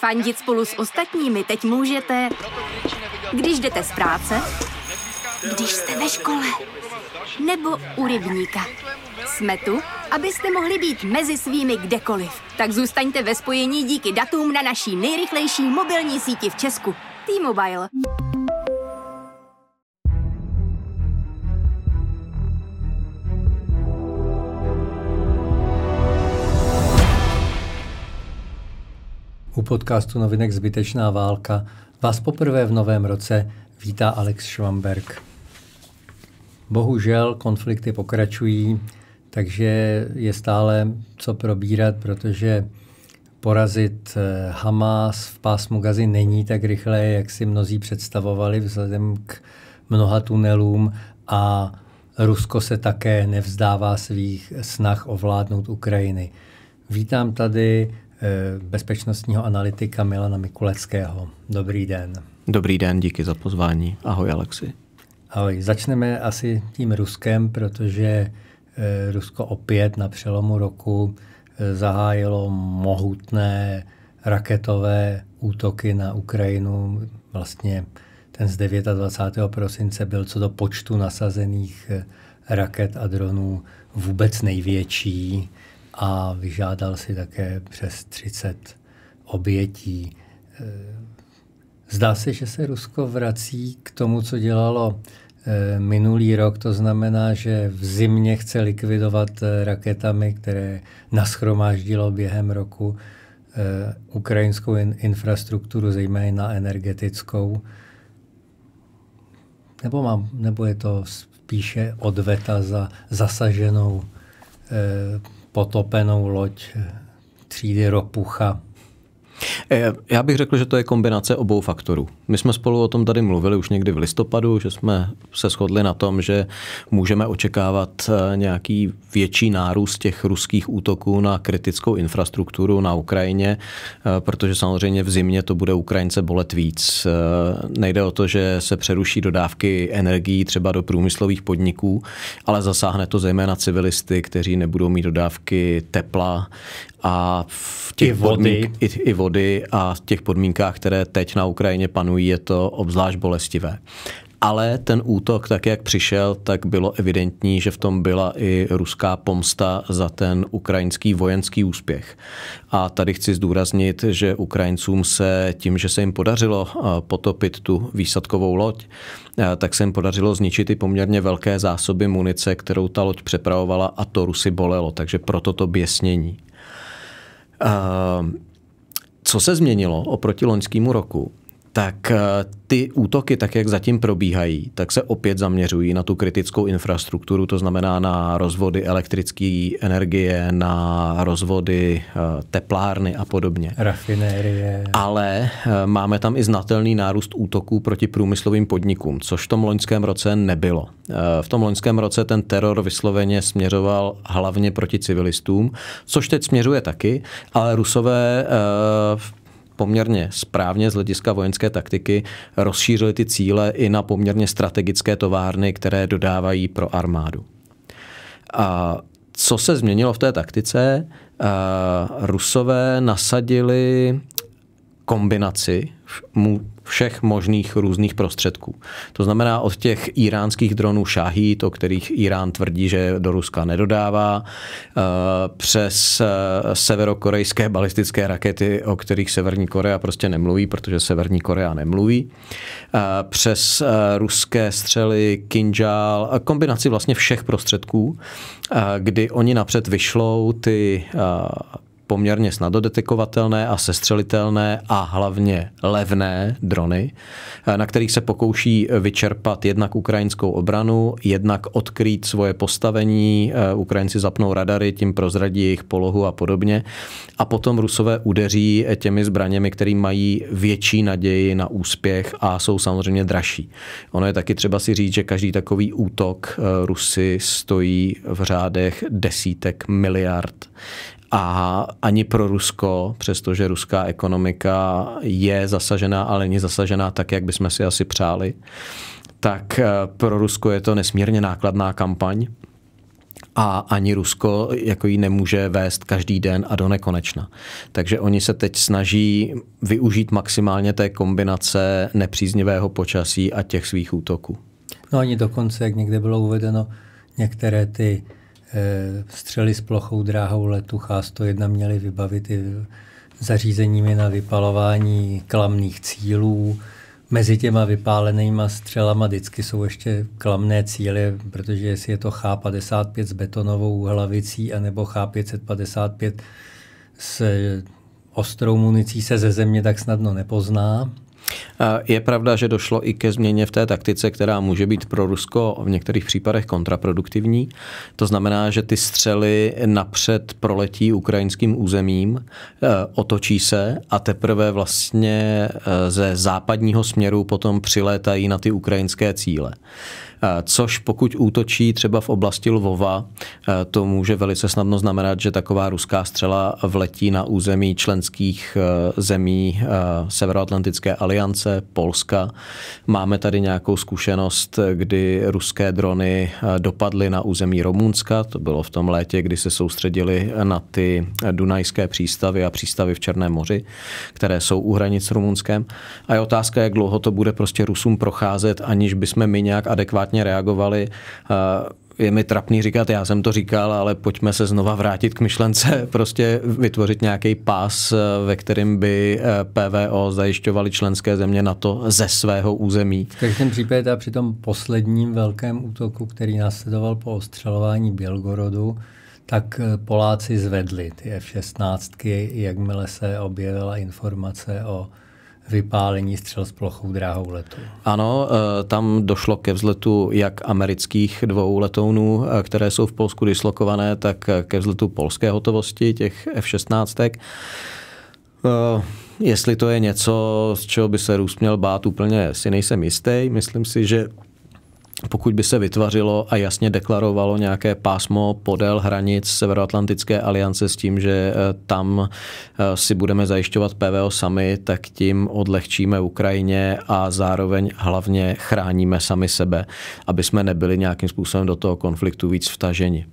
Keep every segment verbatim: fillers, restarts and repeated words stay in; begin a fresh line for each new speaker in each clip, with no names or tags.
Fandit spolu s ostatními teď můžete, když jdete z práce, když jste ve škole, nebo u rybníka. Jsme tu, abyste mohli být mezi svými kdekoliv. Tak zůstaňte ve spojení díky datům na naší nejrychlejší mobilní síti v Česku. T-Mobile.
U podcastu Novinek Zbytečná válka vás poprvé v novém roce vítá Alex Švamberg. Bohužel konflikty pokračují, takže je stále co probírat, protože porazit Hamás v pásmu Gazy není tak rychle, jak si mnozí představovali vzhledem k mnoha tunelům, a Rusko se také nevzdává svých snah ovládnout Ukrajiny. Vítám tady bezpečnostního analytika Milana Mikuleckého. Dobrý den.
Dobrý den, díky za pozvání. Ahoj, Alexi.
Ahoj. Začneme asi tím Ruskem, protože Rusko opět na přelomu roku zahájilo mohutné raketové útoky na Ukrajinu. Vlastně ten z dvacátého devátého prosince byl co do počtu nasazených raket a dronů vůbec největší a vyžádal si také přes třicet obětí. Zdá se, že se Rusko vrací k tomu, co dělalo minulý rok, to znamená, že v zimě chce likvidovat raketami, které nashromáždilo během roku ukrajinskou infrastrukturu, zejména energetickou. Nebo, mám, nebo je to spíše odveta za zasaženou potopenou loď třídy Ropucha?
Já bych řekl, že to je kombinace obou faktorů. My jsme spolu o tom tady mluvili už někdy v listopadu, že jsme se shodli na tom, že můžeme očekávat nějaký větší nárůst těch ruských útoků na kritickou infrastrukturu na Ukrajině, protože samozřejmě v zimě to bude Ukrajince bolet víc. Nejde o to, že se přeruší dodávky energií třeba do průmyslových podniků, ale zasáhne to zejména civilisty, kteří nebudou mít dodávky tepla a v těch
I vody.
Podmínk, i, i vody a v těch podmínkách, které teď na Ukrajině panují, je to obzvlášť bolestivé. Ale ten útok, tak jak přišel, tak bylo evidentní, že v tom byla i ruská pomsta za ten ukrajinský vojenský úspěch. A tady chci zdůraznit, že Ukrajincům se tím, že se jim podařilo potopit tu výsadkovou loď, tak se jim podařilo zničit i poměrně velké zásoby munice, kterou ta loď přepravovala, a to Rusy bolelo. Takže proto to běsnění. Co se změnilo oproti loňskému roku? Tak ty útoky, tak jak zatím probíhají, tak se opět zaměřují na tu kritickou infrastrukturu, to znamená na rozvody elektrické energie, na rozvody teplárny a podobně.
Rafinérie.
Ale máme tam i znatelný nárůst útoků proti průmyslovým podnikům, což v tom loňském roce nebylo. V tom loňském roce ten teror vysloveně směřoval hlavně proti civilistům, což teď směřuje taky, ale Rusové poměrně správně z hlediska vojenské taktiky rozšířili ty cíle i na poměrně strategické továrny, které dodávají pro armádu. A co se změnilo v té taktice? Rusové nasadili kombinaci všech možných různých prostředků. To znamená od těch iránských dronů Šahíd, o kterých Irán tvrdí, že do Ruska nedodává, přes severokorejské balistické rakety, o kterých Severní Korea prostě nemluví, protože Severní Korea nemluví, přes ruské střely, Kinžál, kombinaci vlastně všech prostředků, kdy oni napřed vyšlou ty poměrně snadno detekovatelné a sestřelitelné a hlavně levné drony, na kterých se pokouší vyčerpat jednak ukrajinskou obranu, jednak odkrýt svoje postavení, Ukrajinci zapnou radary, tím prozradí jejich polohu a podobně. A potom Rusové udeří těmi zbraněmi, které mají větší naději na úspěch a jsou samozřejmě dražší. Ono je taky třeba si říct, že každý takový útok Rusy stojí v řádech desítek miliard. A ani pro Rusko, přestože ruská ekonomika je zasažená, ale není zasažená tak, jak bychom si asi přáli, tak pro Rusko je to nesmírně nákladná kampaň. a ani Rusko jako ji nemůže vést každý den a do nekonečna. Takže oni se teď snaží využít maximálně té kombinace nepříznivého počasí a těch svých útoků.
No ani dokonce, jak někde bylo uvedeno, některé ty e, střely s plochou dráhou letu Ch sto jedna měly vybavit i zařízeními na vypalování klamných cílů. Mezi těma vypálenýma střelama vždycky jsou ještě klamné cíle, protože jestli je to Ch padesát pět s betonovou hlavicí anebo Ch pět set padesát pět s ostrou municí se ze země tak snadno nepozná.
Je pravda, že došlo i ke změně v té taktice, která může být pro Rusko v některých případech kontraproduktivní. To znamená, že ty střely napřed proletí ukrajinským územím, otočí se a teprve vlastně ze západního směru potom přilétají na ty ukrajinské cíle. Což pokud útočí třeba v oblasti Lvova, to může velice snadno znamenat, že taková ruská střela vletí na území členských zemí Severoatlantické aliance, Polska. Máme tady nějakou zkušenost, kdy ruské drony dopadly na území Rumunska, to bylo v tom létě, kdy se soustředili na ty dunajské přístavy a přístavy v Černém moři, které jsou u hranic s Rumunskem. A je otázka, jak dlouho to bude prostě Rusům procházet, aniž bychom my nějak adekvátně reagovali. Je mi trapný říkat, já jsem to říkal, ale pojďme se znova vrátit k myšlence, prostě vytvořit nějaký pás, ve kterém by P V O zajišťovali členské země NATO ze svého území.
V každém případě při tom posledním velkém útoku, který následoval po ostřelování Bělgorodu, tak Poláci zvedli ty F šestnáct, jakmile se objevila informace o vypálení střel s plochou dráhou letu.
Ano, tam došlo ke vzletu jak amerických dvou letounů, které jsou v Polsku dislokované, tak ke vzletu polské hotovosti, těch F šestnáct. Jestli to je něco, z čeho by se Rus měl bát, úplně si nejsem jistý. Myslím si, že pokud by se vytvořilo a jasně deklarovalo nějaké pásmo podél hranic Severoatlantické aliance s tím, že tam si budeme zajišťovat P V O sami, tak tím odlehčíme Ukrajině a zároveň hlavně chráníme sami sebe, aby jsme nebyli nějakým způsobem do toho konfliktu víc vtaženi.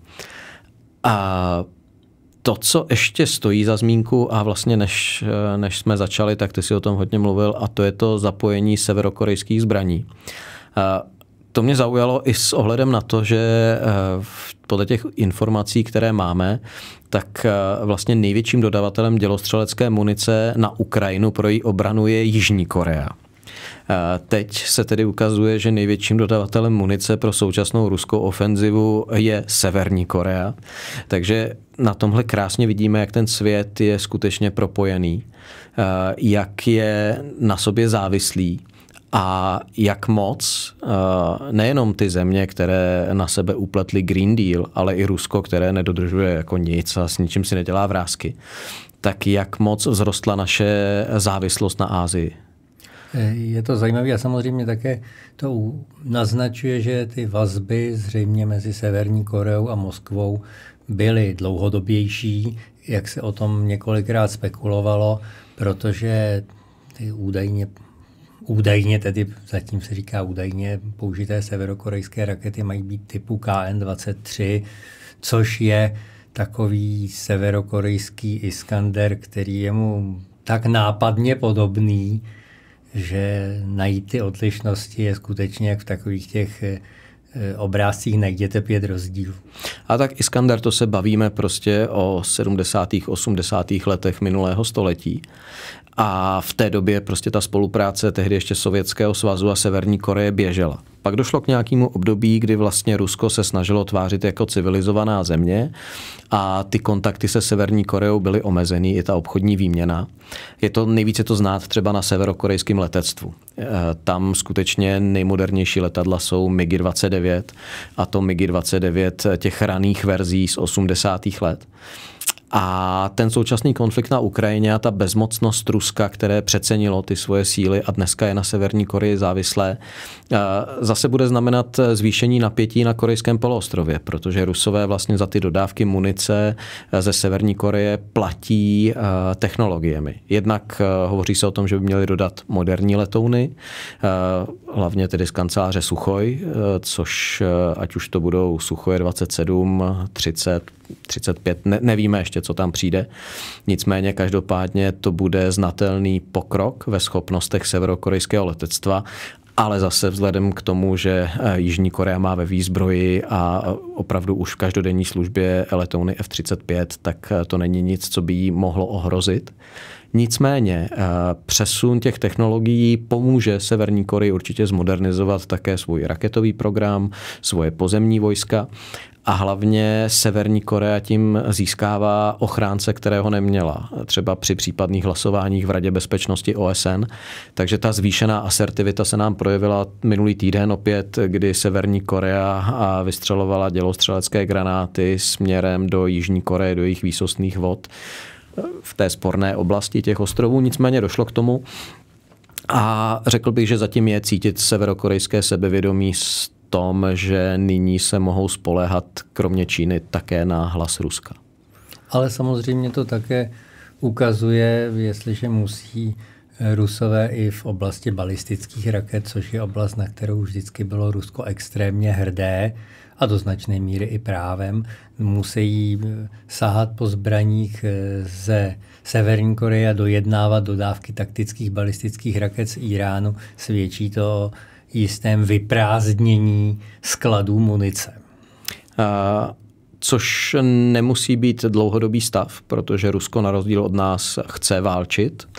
A to, co ještě stojí za zmínku a vlastně než, než jsme začali, tak ty si o tom hodně mluvil, a to je to zapojení severokorejských zbraní. To mě zaujalo i s ohledem na to, že podle těch informací, které máme, tak vlastně největším dodavatelem dělostřelecké munice na Ukrajinu pro její obranu je Jižní Korea. Teď se tedy ukazuje, že největším dodavatelem munice pro současnou ruskou ofenzivu je Severní Korea. Takže na tomhle krásně vidíme, jak ten svět je skutečně propojený, jak je na sobě závislý. A jak moc nejenom ty země, které na sebe upletly Green Deal, ale i Rusko, které nedodržuje jako nic a s ničím si nedělá vrásky, tak jak moc vzrostla naše závislost na Asii?
Je to zajímavé a samozřejmě také to naznačuje, že ty vazby zřejmě mezi Severní Koreou a Moskvou byly dlouhodobější, jak se o tom několikrát spekulovalo, protože ty údajně Údajně, tedy zatím se říká údajně, použité severokorejské rakety mají být typu K N dvacet tři, což je takový severokorejský Iskander, který je mu tak nápadně podobný, že najít ty odlišnosti je skutečně jak v takových těch obrázcích najděte pět rozdílů.
A tak Iskander, to se bavíme prostě o sedmdesátých, osmdesátých letech minulého století. A v té době prostě ta spolupráce tehdy ještě Sovětského svazu a Severní Koreje běžela. Pak došlo k nějakému období, kdy vlastně Rusko se snažilo tvářit jako civilizovaná země a ty kontakty se Severní Koreou byly omezený, i ta obchodní výměna. Je to nejvíce to znát třeba na severokorejském letectvu. Tam skutečně nejmodernější letadla jsou MiG dvacet devět a to MiG dvacet devět těch raných verzí z osmdesátých let. A ten současný konflikt na Ukrajině a ta bezmocnost Ruska, které přecenilo ty svoje síly a dneska je na Severní Koreji závislé, zase bude znamenat zvýšení napětí na korejském poloostrově, protože Rusové vlastně za ty dodávky munice ze Severní Koreje platí technologiemi. Jednak hovoří se o tom, že by měli dodat moderní letouny, hlavně tedy z kanceláře Suchoj, což ať už to budou Suchoje dvacet sedm, třicet, třicet pět, ne, nevíme ještě, co tam přijde. Nicméně každopádně to bude znatelný pokrok ve schopnostech severokorejského letectva, ale zase vzhledem k tomu, že Jižní Korea má ve výzbroji a opravdu už v každodenní službě letouny F třicet pět, tak to není nic, co by jí mohlo ohrozit. Nicméně přesun těch technologií pomůže Severní Koreji určitě zmodernizovat také svůj raketový program, svoje pozemní vojska a hlavně Severní Korea tím získává ochránce, kterého neměla, třeba při případných hlasováních v Radě bezpečnosti O S N. Takže ta zvýšená asertivita se nám projevila minulý týden opět, kdy Severní Korea vystřelovala dělostřelecké granáty směrem do Jižní Koreje, do jejich výsostných vod v té sporné oblasti těch ostrovů. Nicméně došlo k tomu a řekl bych, že zatím je cítit severokorejské sebevědomí s tom, že nyní se mohou spoléhat kromě Číny také na hlas Ruska.
Ale samozřejmě to také ukazuje, jestliže musí Rusové i v oblasti balistických raket, což je oblast, na kterou vždycky bylo Rusko extrémně hrdé a do značné míry i právem, musí sahat po zbraních ze Severní Koreje a dojednávat dodávky taktických balistických raket z Iránu, svědčí to o jistém vyprázdnění skladů munice.
A což nemusí být dlouhodobý stav, protože Rusko na rozdíl od nás chce válčit.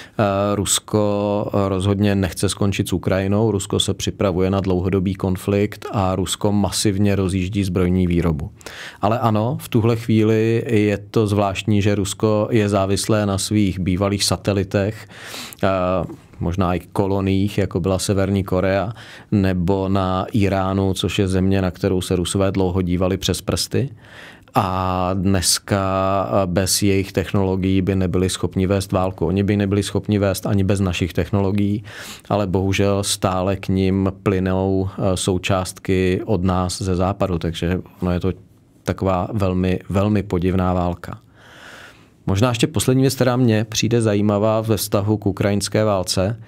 Rusko rozhodně nechce skončit s Ukrajinou, Rusko se připravuje na dlouhodobý konflikt a Rusko masivně rozjíždí zbrojní výrobu. Ale ano, v tuhle chvíli je to zvláštní, že Rusko je závislé na svých bývalých satelitech, možná i koloniích, jako byla Severní Korea, nebo na Iránu, což je země, na kterou se Rusové dlouho dívali přes prsty. A dneska bez jejich technologií by nebyli schopni vést válku. Oni by nebyli schopni vést ani bez našich technologií, ale bohužel stále k nim plynou součástky od nás ze západu, takže ono je to taková velmi, velmi podivná válka. Možná ještě poslední věc, která mně přijde zajímavá ve vztahu k ukrajinské válce.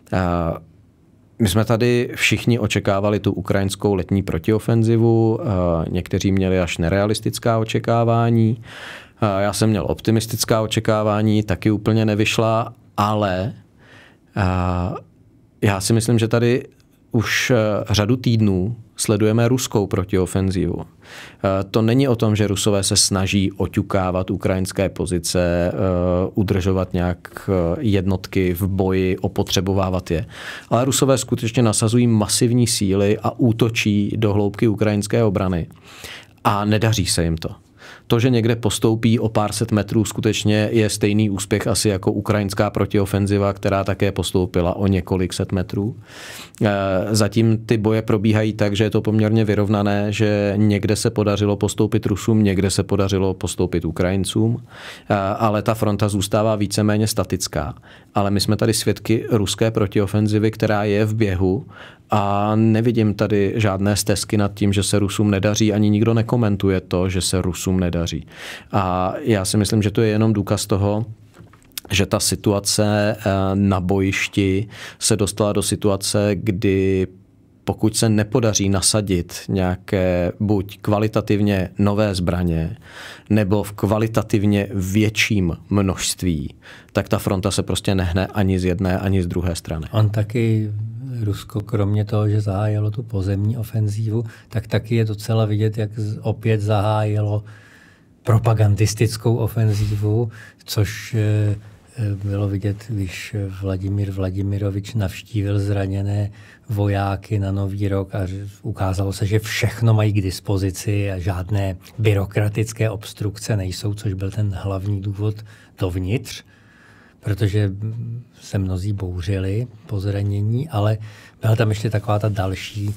My jsme tady všichni očekávali tu ukrajinskou letní protiofenzivu, někteří měli až nerealistická očekávání. Já jsem měl optimistická očekávání, taky úplně nevyšla, ale já si myslím, že tady už řadu týdnů sledujeme ruskou protiofenzivu. To není o tom, že Rusové se snaží oťukávat ukrajinské pozice, udržovat nějak jednotky v boji, opotřebovávat je. Ale Rusové skutečně nasazují masivní síly a útočí do hloubky ukrajinské obrany. A nedaří se jim to. To, že někde postoupí o pár set metrů, skutečně je stejný úspěch asi jako ukrajinská protiofenziva, která také postoupila o několik set metrů. Zatím ty boje probíhají tak, že je to poměrně vyrovnané, že někde se podařilo postoupit Rusům, někde se podařilo postoupit Ukrajincům, ale ta fronta zůstává víceméně statická. Ale my jsme tady svědky ruské protiofenzivy, která je v běhu a nevidím tady žádné stesky nad tím, že se Rusům nedaří, ani nikdo nekomentuje to, že se Rusům nedaří. A já si myslím, že to je jenom důkaz toho, že ta situace na bojišti se dostala do situace, kdy pokud se nepodaří nasadit nějaké buď kvalitativně nové zbraně, nebo v kvalitativně větším množství, tak ta fronta se prostě nehne ani z jedné, ani z druhé strany.
On taky, Rusko, kromě toho, že zahájilo tu pozemní ofenzívu, tak taky je docela vidět, jak opět zahájilo propagandistickou ofenzívu, což bylo vidět, když Vladimír Vladimirovič navštívil zraněné vojáky na Nový rok a ukázalo se, že všechno mají k dispozici a žádné byrokratické obstrukce nejsou, což byl ten hlavní důvod dovnitř, protože se mnozí bouřili po zranění, ale byla tam ještě taková ta další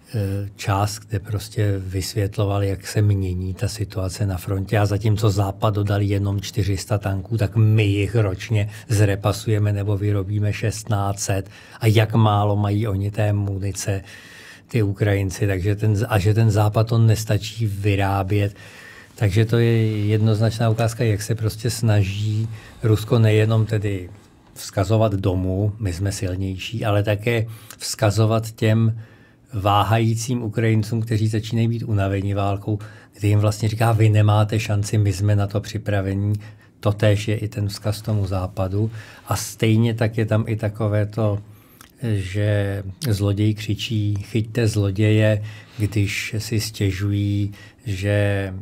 část, kde prostě vysvětlovali, jak se mění ta situace na frontě a zatímco Západ dodali jenom čtyři sta tanků, tak my jich ročně zrepasujeme nebo vyrobíme šestnáct set a jak málo mají oni té munice, ty Ukrajinci, takže ten, a že ten Západ to nestačí vyrábět. Takže to je jednoznačná ukázka, jak se prostě snaží Rusko nejenom tedy vzkazovat domů, my jsme silnější, ale také vzkazovat těm váhajícím Ukrajincům, kteří začínají být unavení válkou, kdy jim vlastně říká, vy nemáte šanci, my jsme na to připravení. Totéž je i ten vzkaz tomu Západu. A stejně tak je tam i takové to, že zloděj křičí, chyťte zloděje, když si stěžují, že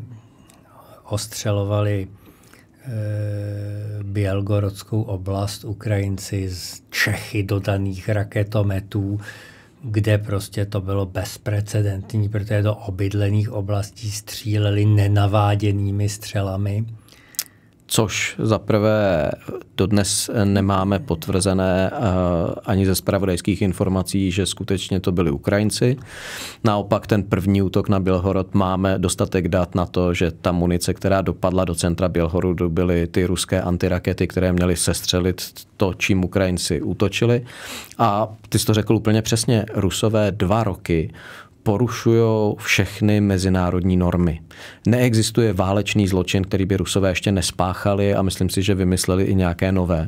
ostřelovali e, Bělgorodskou oblast Ukrajinci z Čechy dodaných raketometů, kde prostě to bylo bezprecedentní, protože do obydlených oblastí stříleli nenaváděnými střelami.
Což zaprvé dodnes nemáme potvrzené ani ze zpravodajských informací, že skutečně to byli Ukrajinci. Naopak ten první útok na Bělhorod máme dostatek dat na to, že ta munice, která dopadla do centra Bělhorodu, byly ty ruské antirakety, které měly sestřelit to, čím Ukrajinci útočili. A ty jsi to řekl úplně přesně, Rusové dva roky porušují všechny mezinárodní normy. Neexistuje válečný zločin, který by Rusové ještě nespáchali a myslím si, že vymysleli i nějaké nové.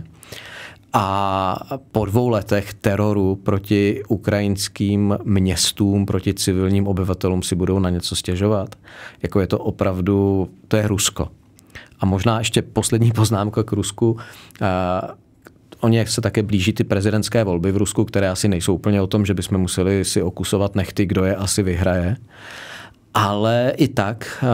A po dvou letech teroru proti ukrajinským městům, proti civilním obyvatelům si budou na něco stěžovat. Jako je to opravdu, to je Rusko. A možná ještě poslední poznámka k Rusku. Oni jak se také blíží ty prezidentské volby v Rusku, které asi nejsou úplně o tom, že bychom museli si okusovat nechty, kdo je asi vyhraje. Ale i tak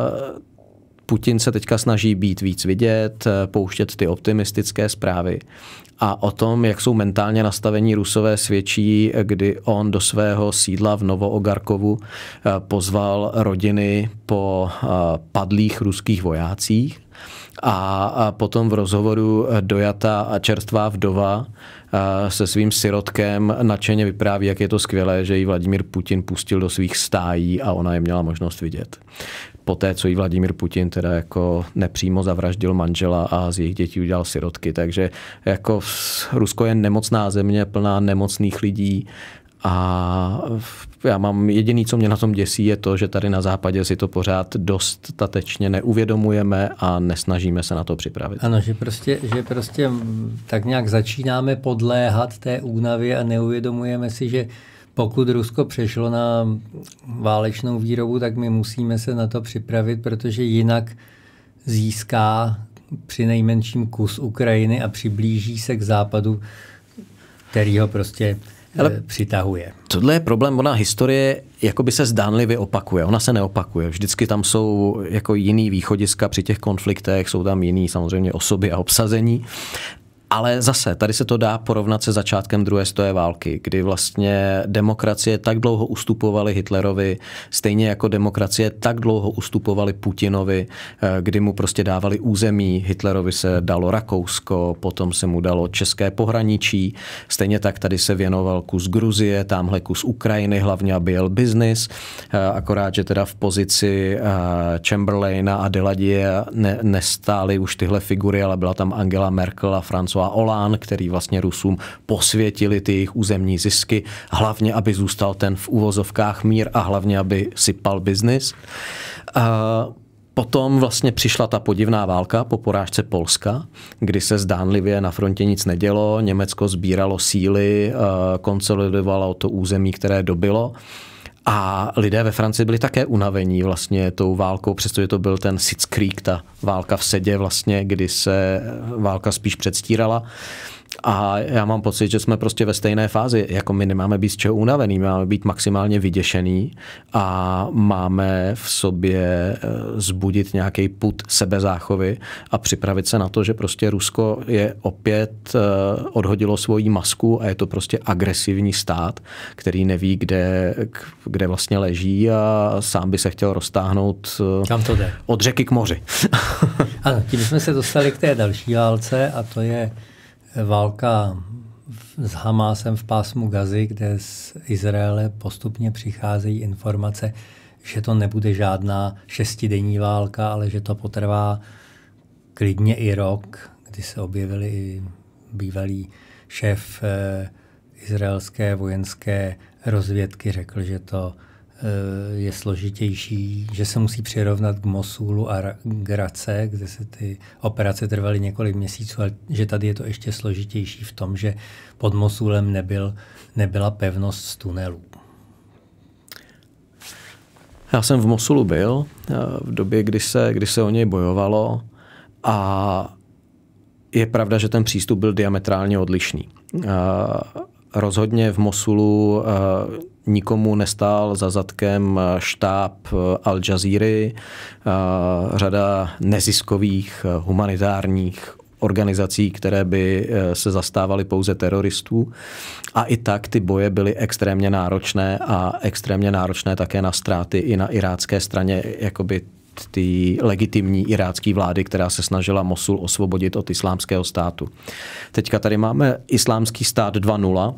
Putin se teďka snaží být víc vidět, pouštět ty optimistické zprávy. A o tom, jak jsou mentálně nastavení Rusové, svědčí, kdy on do svého sídla v Novoogarkovu pozval rodiny po padlých ruských vojácích. A potom v rozhovoru dojatá čerstvá vdova se svým sirotkem nadšeně vypráví, jak je to skvělé, že ji Vladimír Putin pustil do svých stájí a ona je měla možnost vidět. Poté, co jí Vladimír Putin teda jako nepřímo zavraždil manžela a z jejich dětí udělal sirotky. Takže jako Rusko je nemocná země, plná nemocných lidí. A já mám jediný, co mě na tom děsí, je to, že tady na západě si to pořád dostatečně neuvědomujeme a nesnažíme se na to připravit.
Ano, že prostě, že prostě tak nějak začínáme podléhat té únavě a neuvědomujeme si, že pokud Rusko přešlo na válečnou výrobu, tak my musíme se na to připravit, protože jinak získá při nejmenším kus Ukrajiny a přiblíží se k západu, který ho prostě ale přitahuje.
Tohle je problém, ona historie jakoby se zdánlivě opakuje. Ona se neopakuje. Vždycky tam jsou jako jiný východiska při těch konfliktech, jsou tam jiný samozřejmě osoby a obsazení. Ale zase, tady se to dá porovnat se začátkem druhé světové války, kdy vlastně demokracie tak dlouho ustupovaly Hitlerovi, stejně jako demokracie tak dlouho ustupovaly Putinovi, kdy mu prostě dávali území. Hitlerovi se dalo Rakousko, potom se mu dalo české pohraničí, stejně tak tady se věnoval kus Gruzie, tamhle kus Ukrajiny, hlavně aby jel biznis, akorát, že teda v pozici Chamberlaina a Daladier ne, nestály už tyhle figury, ale byla tam Angela Merkel a François Hollande, který vlastně Rusům posvětili ty jejich územní zisky, hlavně, aby zůstal ten v uvozovkách mír a hlavně, aby sypal biznis. Potom vlastně přišla ta podivná válka po porážce Polska, kdy se zdánlivě na frontě nic nedělo, Německo sbíralo síly, konsolidovalo to území, které dobylo. A lidé ve Francii byli také unavení vlastně tou válkou, přestože to byl ten Sitzkrieg, ta válka v sedě vlastně, kdy se válka spíš předstírala. A já mám pocit, že jsme prostě ve stejné fázi, jako my nemáme být z čeho unavený, my máme být maximálně vyděšený a máme v sobě zbudit nějaký pud sebezáchovy a připravit se na to, že prostě Rusko je opět odhodilo svoji masku a je to prostě agresivní stát, který neví, kde, kde vlastně leží a sám by se chtěl roztáhnout
Kam to jde?
Od řeky k moři.
Ano, tím jsme se dostali k té další válce a to je válka s Hamásem v pásmu Gazy, kde z Izraele postupně přicházejí informace, že to nebude žádná šestidenní válka, ale že to potrvá klidně i rok, kdy se objevili i bývalý šéf eh, izraelské vojenské rozvědky, řekl, že to eh, je složitější, že se musí přirovnat k Mosulu a k Race, kde se ty operace trvaly několik měsíců, ale že tady je to ještě složitější v tom, že pod Mosulem nebyl, nebyla pevnost z tunelů.
Já jsem v Mosulu byl v době, kdy se, kdy se o něj bojovalo a je pravda, že ten přístup byl diametrálně odlišný. Rozhodně v Mosulu nikomu nestál za zadkem štáb Al Jazeery, řada neziskových humanitárních organizací, které by se zastávaly pouze teroristů. A i tak ty boje byly extrémně náročné a extrémně náročné také na ztráty i na irácké straně, jakoby ty legitimní irácké vlády, která se snažila Mosul osvobodit od islámského státu. Teďka tady máme islámský stát dva nula.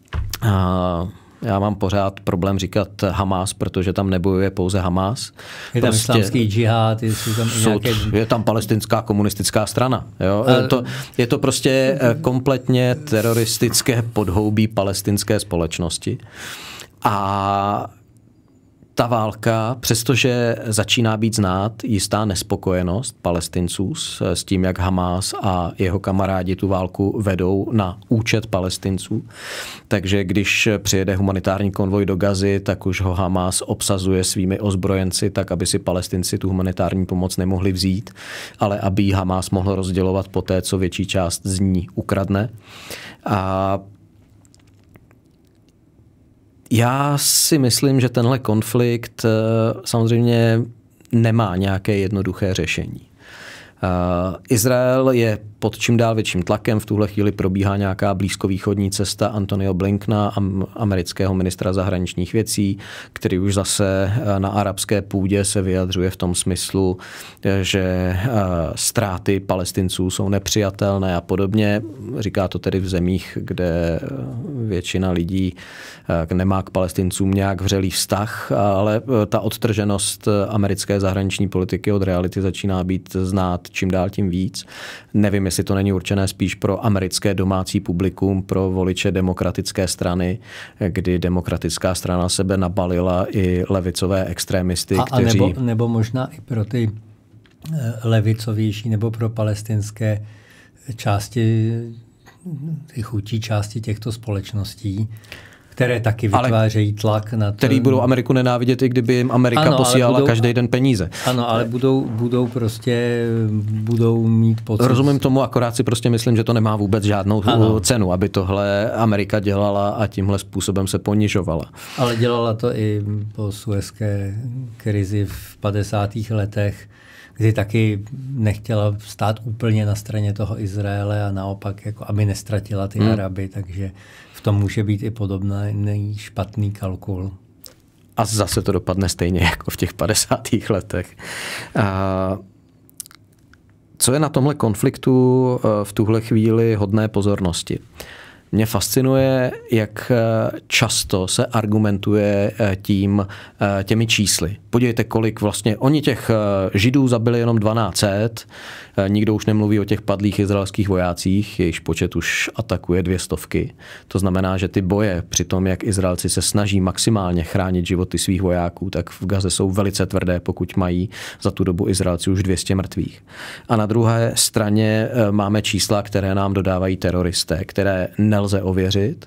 Já mám pořád problém říkat Hamás, protože tam nebojuje pouze Hamás.
Je tam prostě islámský džihad, je tam,
nějaké... je tam palestinská komunistická strana. Jo? A... To, je to prostě kompletně teroristické podhoubí palestinské společnosti. A ta válka, přestože začíná být znát jistá nespokojenost Palestinců s, s tím, jak Hamás a jeho kamarádi tu válku vedou na účet Palestinců. Takže když přijede humanitární konvoj do Gazy, tak už ho Hamás obsazuje svými ozbrojenci, tak aby si Palestinci tu humanitární pomoc nemohli vzít, ale aby ji Hamás mohl rozdělovat poté, co větší část z ní ukradne. A já si myslím, že tenhle konflikt samozřejmě nemá nějaké jednoduché řešení. Izrael je pod čím dál větším tlakem. V tuhle chvíli probíhá nějaká blízkovýchodní cesta Antonio Blinkena, amerického ministra zahraničních věcí, který už zase na arabské půdě se vyjadřuje v tom smyslu, že ztráty Palestinců jsou nepřijatelné a podobně. Říká to tedy v zemích, kde většina lidí nemá k Palestincům nějak vřelý vztah, ale ta odtrženost americké zahraniční politiky od reality začíná být znát čím dál tím víc. Nevím, jestli to není určené spíš pro americké domácí publikum, pro voliče demokratické strany, kdy demokratická strana sebe nabalila i levicové extrémisty,
a,
kteří...
A nebo, nebo možná i pro ty levicovější nebo pro palestinské části, ty chutí části těchto společností, které taky vytvářejí tlak na to.
Který budou Ameriku nenávidět, i kdyby jim Amerika ano, posílala budou, každý den peníze.
Ano, ale budou, budou prostě budou mít pocit.
Rozumím tomu, akorát si prostě myslím, že to nemá vůbec žádnou ano. cenu, aby tohle Amerika dělala a tímhle způsobem se ponižovala.
Ale dělala to i po suezské krizi v padesátých letech, kdy taky nechtěla stát úplně na straně toho Izraele a naopak, jako aby nestratila ty hmm. Araby, takže v tom může být i podobný špatný kalkul.
A zase to dopadne stejně jako v těch padesátých letech. A co je na tomhle konfliktu v tuhle chvíli hodné pozornosti? Mě fascinuje, jak často se argumentuje tím, těmi čísly. Podívejte, kolik vlastně, oni těch Židů zabili jenom dvanáct set, nikdo už nemluví o těch padlých izraelských vojácích, jejichž počet už atakuje dvě stovky. To znamená, že ty boje při tom, jak Izraelci se snaží maximálně chránit životy svých vojáků, tak v Gaze jsou velice tvrdé, pokud mají za tu dobu Izraelci už dvě stě mrtvých. A na druhé straně máme čísla, které nám dodávají teroristé, které nelze ověřit,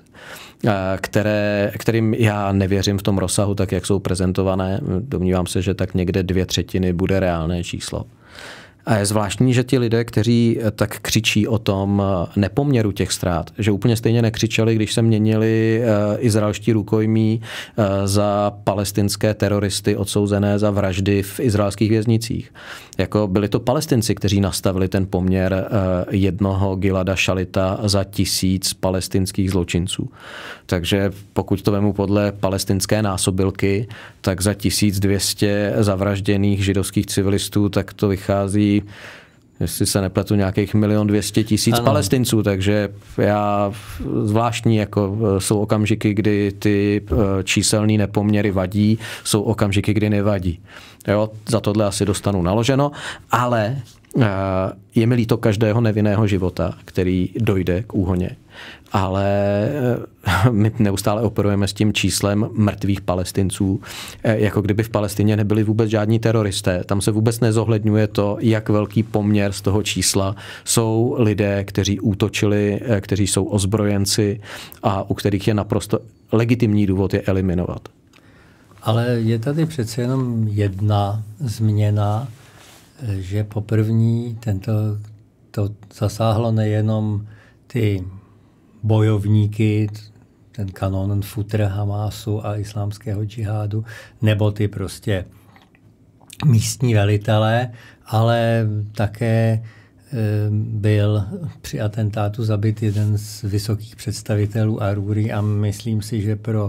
které, kterým já nevěřím v tom rozsahu, tak jak jsou prezentované. Domnívám se, že tak někde dvě třetiny bude reálné číslo. A je zvláštní, že ti lidé, kteří tak křičí o tom nepoměru těch ztrát, že úplně stejně nekřičeli, když se měnili izraelští rukojmí za palestinské teroristy odsouzené za vraždy v izraelských věznicích. Jako byli to Palestinci, kteří nastavili ten poměr jednoho Gilada Šalita za tisíc palestinských zločinců. Takže pokud to vemu podle palestinské násobilky, tak za tisíc dvě stě zavražděných židovských civilistů, tak to vychází jestli se nepletu, nějakých milion dvěstě tisíc Palestinců, takže já zvláštní, jako jsou okamžiky, kdy ty číselné nepoměry vadí, jsou okamžiky, kdy nevadí. Jo, za tohle asi dostanu naloženo, ale je mi líto každého nevinného života, který dojde k úhoně. Ale my neustále operujeme s tím číslem mrtvých Palestinců, jako kdyby v Palestině nebyli vůbec žádní teroristé. Tam se vůbec nezohledňuje to, jak velký poměr z toho čísla jsou lidé, kteří útočili, kteří jsou ozbrojenci a u kterých je naprosto legitimní důvod je eliminovat.
Ale je tady přece jenom jedna změna, že poprvní tento, to zasáhlo nejenom ty bojovníky, ten kanon futr Hamásu a islámského džihádu, nebo ty prostě místní velitelé, ale také byl při atentátu zabit jeden z vysokých představitelů Arúry a myslím si, že pro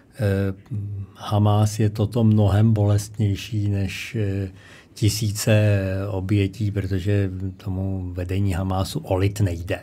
Hamás je toto mnohem bolestnější než tisíce obětí, protože tomu vedení Hamásu o lid nejde.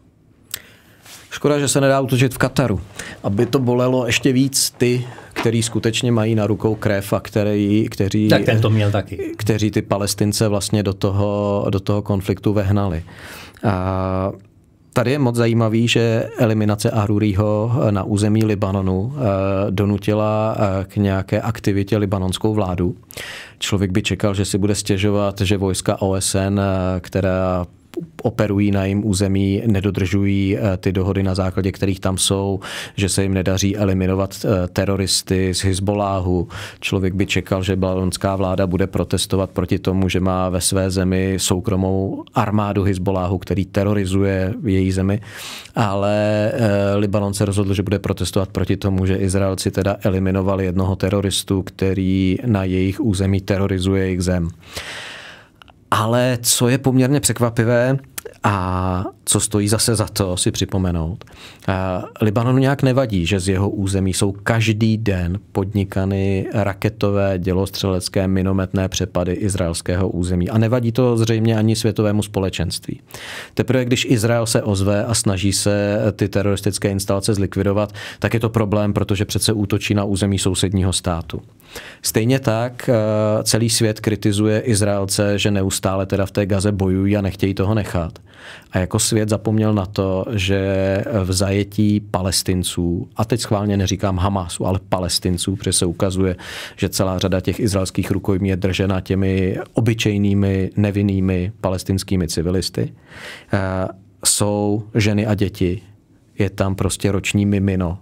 Škoda, že se nedá útočit v Kataru, aby to bolelo ještě víc ty, kteří skutečně mají na rukou krev a který, kteří,
tak ten to měl taky.
kteří ty Palestince vlastně do toho, do toho konfliktu vehnali. A tady je moc zajímavý, že eliminace Arúryho na území Libanonu donutila k nějaké aktivitě libanonskou vládu. Člověk by čekal, že si bude stěžovat, že vojska O S N, která operují na jejím území, nedodržují ty dohody, na základě kterých tam jsou, že se jim nedaří eliminovat teroristy z Hizbolláhu. Člověk by čekal, že libanonská vláda bude protestovat proti tomu, že má ve své zemi soukromou armádu Hizbolláhu, který terorizuje její zemi, ale Libanon se rozhodl, že bude protestovat proti tomu, že Izraelci teda eliminovali jednoho teroristu, který na jejich území terorizuje jejich zem. Ale co je poměrně překvapivé a co stojí zase za to si připomenout, Libanonu nějak nevadí, že z jeho území jsou každý den podnikany raketové, dělostřelecké, minometné přepady izraelského území. A nevadí to zřejmě ani světovému společenství. Teprve když Izrael se ozve a snaží se ty teroristické instalace zlikvidovat, tak je to problém, protože přece útočí na území sousedního státu. Stejně tak celý svět kritizuje Izraelce, že neustále teda v té Gaze bojují a nechtějí toho nechat. A jako svět zapomněl na to, že v zajetí Palestinců, a teď schválně neříkám Hamásu, ale Palestinců, protože se ukazuje, že celá řada těch izraelských rukojmí je držena těmi obyčejnými, nevinnými palestinskými civilisty, jsou ženy a děti. Je tam prostě roční mimino.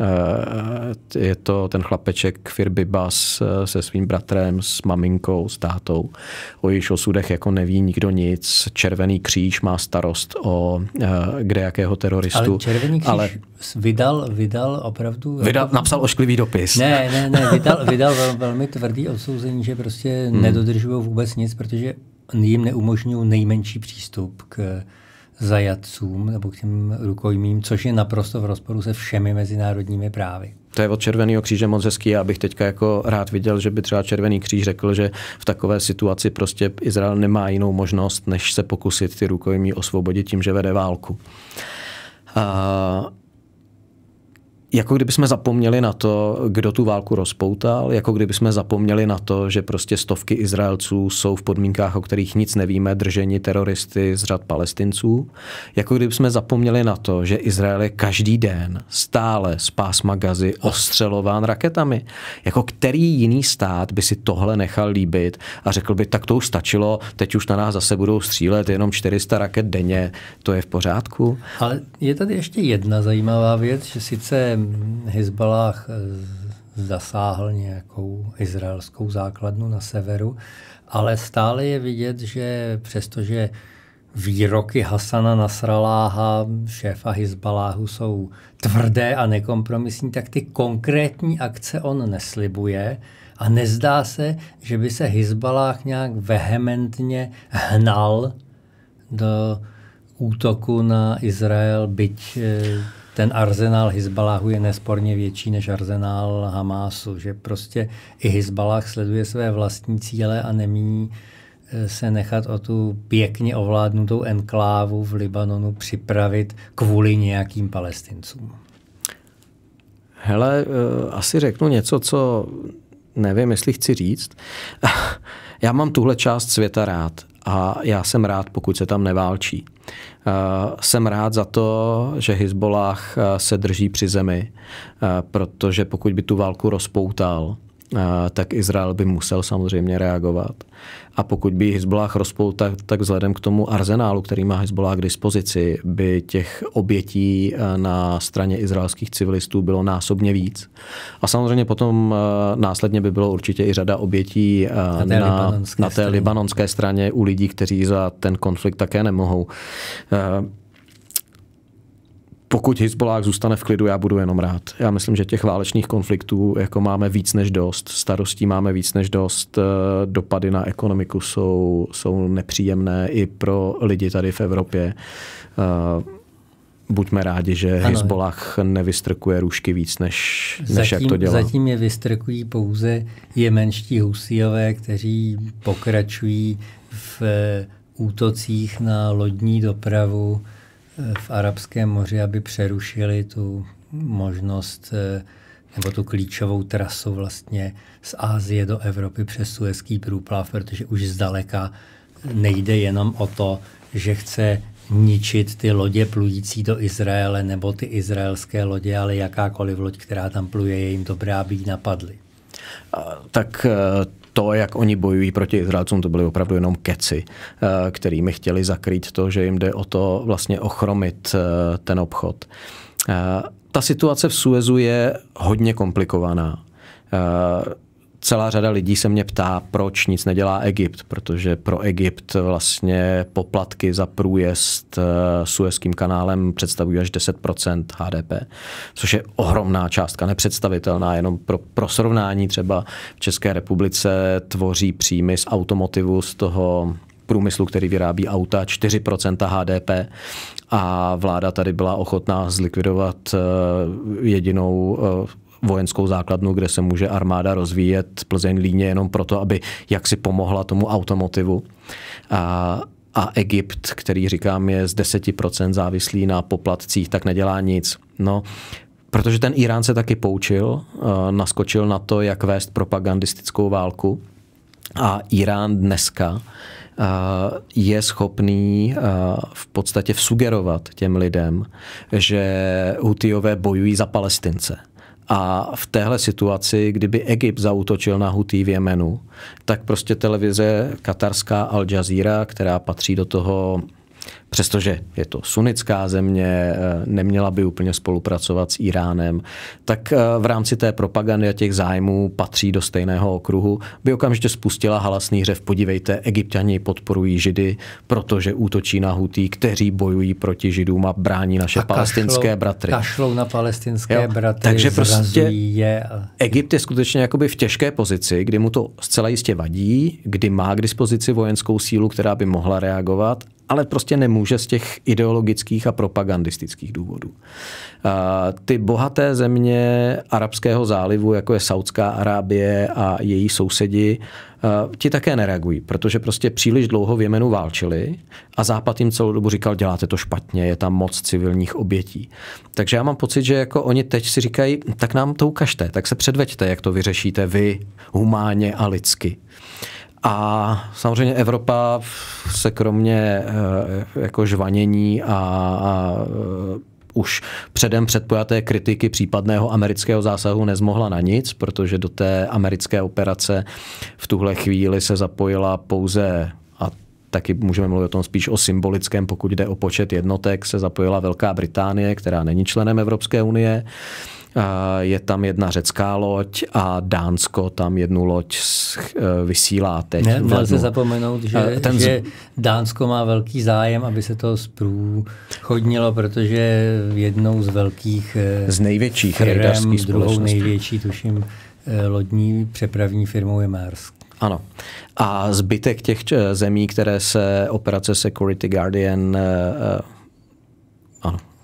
Je to ten chlapeček Kfir Bibas se svým bratrem, s maminkou, s tátou. O jejich osudech jako neví nikdo nic. Červený kříž má starost o kde jakého teroristu.
Ale Červený kříž ale vydal, vydal opravdu...
Vydal, napsal ošklivý dopis.
Ne, ne, ne, vydal, vydal vel, velmi tvrdý odsouzení, že prostě hmm. nedodržují vůbec nic, protože jim neumožňují nejmenší přístup k zajatcům nebo k těm rukojmím, což je naprosto v rozporu se všemi mezinárodními právy.
To je od Červeného kříže moc hezký. Já bych teďka jako rád viděl, že by třeba Červený kříž řekl, že v takové situaci prostě Izrael nemá jinou možnost, než se pokusit ty rukojmí osvobodit tím, že vede válku. A jako kdybychom zapomněli na to, kdo tu válku rozpoutal, jako kdybychom zapomněli na to, že prostě stovky Izraelců jsou v podmínkách, o kterých nic nevíme, drženi teroristy z řad Palestinců, jako kdybychom zapomněli na to, že Izrael je každý den stále z pásma Gazy ostřelován raketami. Jako který jiný stát by si tohle nechal líbit a řekl by, tak to už stačilo, teď už na nás zase budou střílet jenom čtyři sta raket denně, to je v pořádku?
Ale je tady ještě jedna zajímavá věc, že sice Hizballáh zasáhl nějakou izraelskou základnu na severu, ale stále je vidět, že přestože výroky Hasana Nasralláha, šéfa Hizballáhu, jsou tvrdé a nekompromisní, tak ty konkrétní akce on neslibuje a nezdá se, že by se Hizballáh nějak vehementně hnal do útoku na Izrael, byť ten arzenál Hizballáhu je nesporně větší než arzenál Hamásu, že prostě i Hizballáh sleduje své vlastní cíle a nemíní se nechat o tu pěkně ovládnutou enklávu v Libanonu připravit kvůli nějakým Palestincům?
Hele, asi řeknu něco, co nevím, jestli chci říct. Já mám tuhle část světa rád a já jsem rád, pokud se tam neválčí. Jsem rád za to, že Hizbollah se drží při zemi, protože pokud by tu válku rozpoutal, tak Izrael by musel samozřejmě reagovat. A pokud by Hizbollah rozpoutal, tak, tak vzhledem k tomu arzenálu, který má Hizbollah k dispozici, by těch obětí na straně izraelských civilistů bylo násobně víc. A samozřejmě potom následně by bylo určitě i řada obětí na té, na, na té straně. libanonské straně u lidí, kteří za ten konflikt také nemohou. Pokud Hizbollah zůstane v klidu, já budu jenom rád. Já myslím, že těch válečných konfliktů jako máme víc než dost, starostí máme víc než dost, dopady na ekonomiku jsou, jsou nepříjemné i pro lidi tady v Evropě. Buďme rádi, že ano. Hizbollah nevystrkuje růžky víc, než, než
zatím,
jak to dělá.
Zatím je vystrkují pouze jemenští husíové, kteří pokračují v útocích na lodní dopravu v Arabském moři, aby přerušili tu možnost nebo tu klíčovou trasu vlastně z Asie do Evropy přes Suezský průplav, protože už zdaleka nejde jenom o to, že chce ničit ty lodě plující do Izraele nebo ty izraelské lodě, ale jakákoliv loď, která tam pluje, je jim dobré, aby ji napadli.
Tak to, jak oni bojují proti Izraelcům, to byly opravdu jenom keci, kterými chtěli zakrýt to, že jim jde o to vlastně ochromit ten obchod. Ta situace v Suezu je hodně komplikovaná. Celá řada lidí se mě ptá, proč nic nedělá Egypt, protože pro Egypt vlastně poplatky za průjezd Suezským kanálem představují až deset procent H D P, což je ohromná částka, nepředstavitelná. Jenom pro, pro srovnání třeba v České republice tvoří příjmy z automotivu, z toho průmyslu, který vyrábí auta, čtyři procenta H D P a vláda tady byla ochotná zlikvidovat jedinou vojenskou základnu, kde se může armáda rozvíjet, Plzeň-Líně, jenom proto, aby jaksi pomohla tomu automotivu. A, a Egypt, který říkám je z deset procent závislý na poplatcích, tak nedělá nic. No, protože ten Irán se taky poučil, naskočil na to, jak vést propagandistickou válku a Irán dneska je schopný v podstatě vsugerovat těm lidem, že Hutijové bojují za Palestince. A v téhle situaci, kdyby Egypt zaútočil na Hutí v Jemenu, tak prostě televize katarská Al Jazeera, která patří do toho, přestože je to sunnická země, neměla by úplně spolupracovat s Iránem, tak v rámci té propagandy a těch zájmů patří do stejného okruhu, by okamžitě spustila halasný řev. Podívejte, Egypťani podporují Židy, protože útočí na Hutí, kteří bojují proti Židům a brání naše a palestinské kašlou, bratry.
Kašlou na palestinské jo, bratry,
takže prostě
je. A...
Egypt je skutečně jakoby v těžké pozici, kdy mu to zcela jistě vadí, kdy má k dispozici vojenskou sílu, která by mohla reagovat, ale prostě nemůže z těch ideologických a propagandistických důvodů. Ty bohaté země Arabského zálivu, jako je Saudská Arábie a její sousedi, ti také nereagují, protože prostě příliš dlouho v Jemenu válčili a Západ jim celou dobu říkal, děláte to špatně, je tam moc civilních obětí. Takže já mám pocit, že jako oni teď si říkají, tak nám to ukažte, tak se předveďte, jak to vyřešíte vy humánně a lidsky. A samozřejmě Evropa se kromě jako žvanění a, a už předem předpojaté kritiky případného amerického zásahu nezmohla na nic, protože do té americké operace v tuhle chvíli se zapojila pouze, a taky můžeme mluvit o tom spíš o symbolickém, pokud jde o počet jednotek, se zapojila Velká Británie, která není členem Evropské unie. Je tam jedna řecká loď a Dánsko tam jednu loď vysílá teď.
Ne, nelze zapomenout, že, Ten... že Dánsko má velký zájem, aby se to zprůchodnilo, protože jednou z velkých
z největších
rejdařských druhou největší, tuším, lodní přepravní firmou je Maersk.
Ano. A zbytek těch zemí, které se operace Security Guardian ano,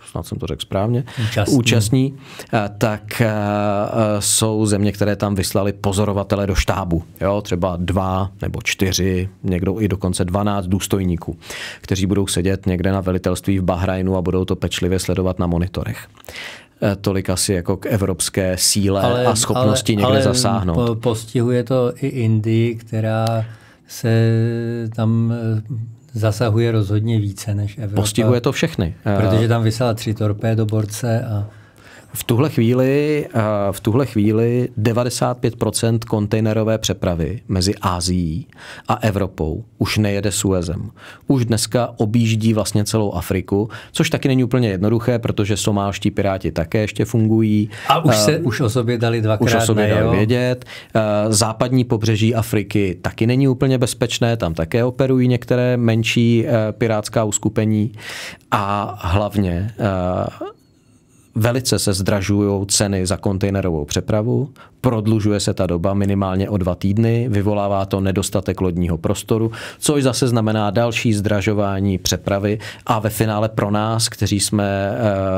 snad jsem to řekl správně,
účastní,
účastní tak jsou země, které tam vyslali pozorovatele do štábu. Jo, třeba dva nebo čtyři, někdo i dokonce dvanáct důstojníků, kteří budou sedět někde na velitelství v Bahrajnu a budou to pečlivě sledovat na monitorech. Tolik asi jako k evropské síle ale, a schopnosti ale, někde ale zasáhnout.
Postihuje to i Indii, která se tam zasahuje rozhodně více než Evropa.
Postihuje to všechny.
Protože tam vyslala tři torpédoborce a
V tuhle chvíli, v tuhle chvíli devadesát pět procent kontejnerové přepravy mezi Asií a Evropou už nejede Suezem. Už dneska objíždí vlastně celou Afriku, což taky není úplně jednoduché, protože somálští piráti také ještě fungují.
A už se uh, už o sobě dali dvakrát
už o sobě dali vědět. Uh, západní pobřeží Afriky taky není úplně bezpečné, tam také operují některé menší uh, pirátská uskupení a hlavně uh, velice se zdražují ceny za kontejnerovou přepravu, prodlužuje se ta doba minimálně o dva týdny, vyvolává to nedostatek lodního prostoru, což zase znamená další zdražování přepravy a ve finále pro nás, kteří jsme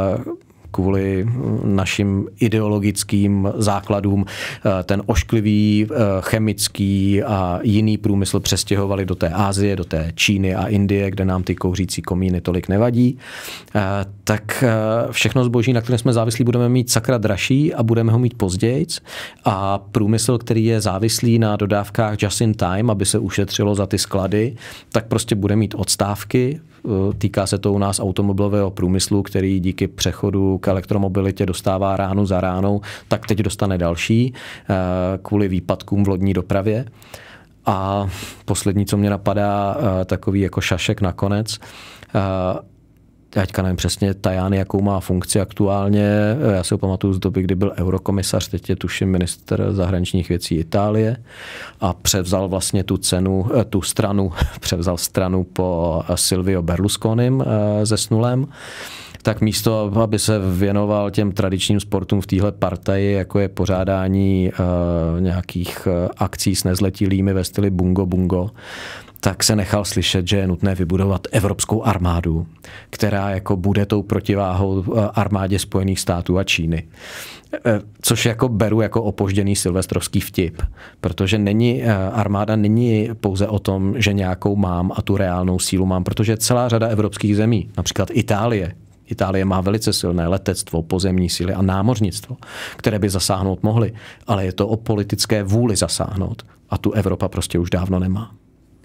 kvůli našim ideologickým základům ten ošklivý chemický a jiný průmysl přestěhovali do té Asie, do té Číny a Indie, kde nám ty kouřící komíny tolik nevadí, tak všechno zboží, na které jsme závislí, budeme mít sakra dražší a budeme ho mít později. A průmysl, který je závislý na dodávkách just in time, aby se ušetřilo za ty sklady, tak prostě bude mít odstávky. Týká se to u nás automobilového průmyslu, který díky přechodu k elektromobilitě dostává ránu za ránou, tak teď dostane další kvůli výpadkům v lodní dopravě. A poslední, co mě napadá, takový jako šašek nakonec, teďka nevím přesně Tajani, jakou má funkci aktuálně. Já si ho pamatuju z doby, kdy byl eurokomisař, teď je tuším ministr zahraničních věcí Itálie a převzal vlastně tu cenu, tu stranu, převzal stranu po Silvio Berlusconim zesnulém. Tak místo, aby se věnoval těm tradičním sportům v téhle partaji, jako je pořádání uh, nějakých uh, akcí s nezletilými ve stylu bungo bungo, tak se nechal slyšet, že je nutné vybudovat evropskou armádu, která jako bude tou protiváhou armádě Spojených států a Číny. Což jako beru jako opožděný silvestrovský vtip, protože není, armáda není pouze o tom, že nějakou mám a tu reálnou sílu mám, protože celá řada evropských zemí, například Itálie, Itálie má velice silné letectvo, pozemní síly a námořnictvo, které by zasáhnout mohly, ale je to o politické vůli zasáhnout a tu Evropa prostě už dávno nemá.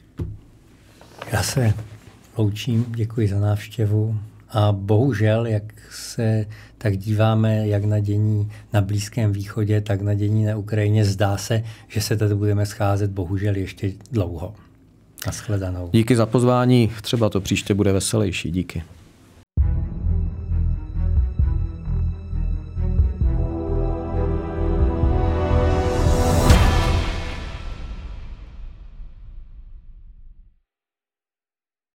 Já se loučím, děkuji za návštěvu a bohužel, jak se tak díváme, jak na dění na Blízkém východě, tak na dění na Ukrajině, zdá se, že se tady budeme scházet bohužel ještě dlouho. Nashledanou.
Díky za pozvání, třeba to příště bude veselější. Díky.